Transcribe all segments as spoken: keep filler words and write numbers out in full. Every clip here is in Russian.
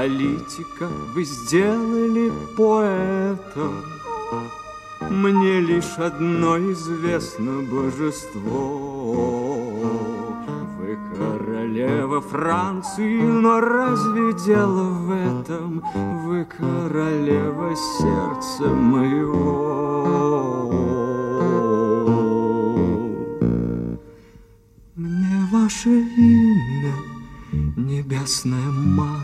политика, вы сделали поэтом. Мне лишь одно известно божество. Вы королева Франции, но разве дело в этом? Вы королева сердца моего. Мне ваше имя небесная манна.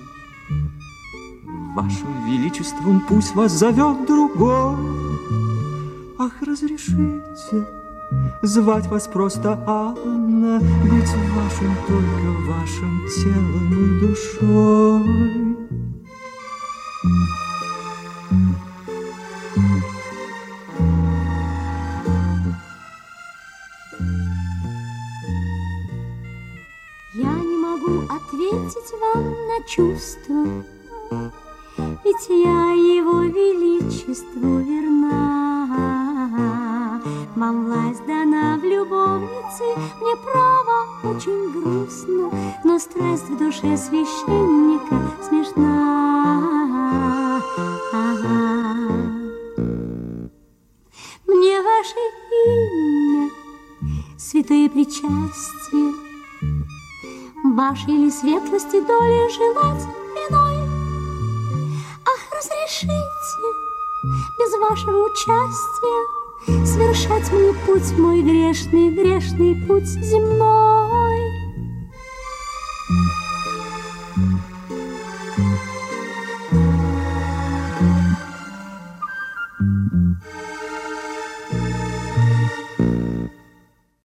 Вашим величеством пусть вас зовет другой. Ах, разрешите звать вас просто Анна, быть вашим, только вашим телом и душой. Я не могу ответить вам на чувства, ведь я его величеству верна. Вам власть дана в любовнице, мне право очень грустно, но страсть в душе священника смешна. Ага. Мне ваше имя, святые причастия, вашей ли светлости доли желать иной? Ах, разрешите без вашего участия совершать мне путь мой грешный, грешный путь земной.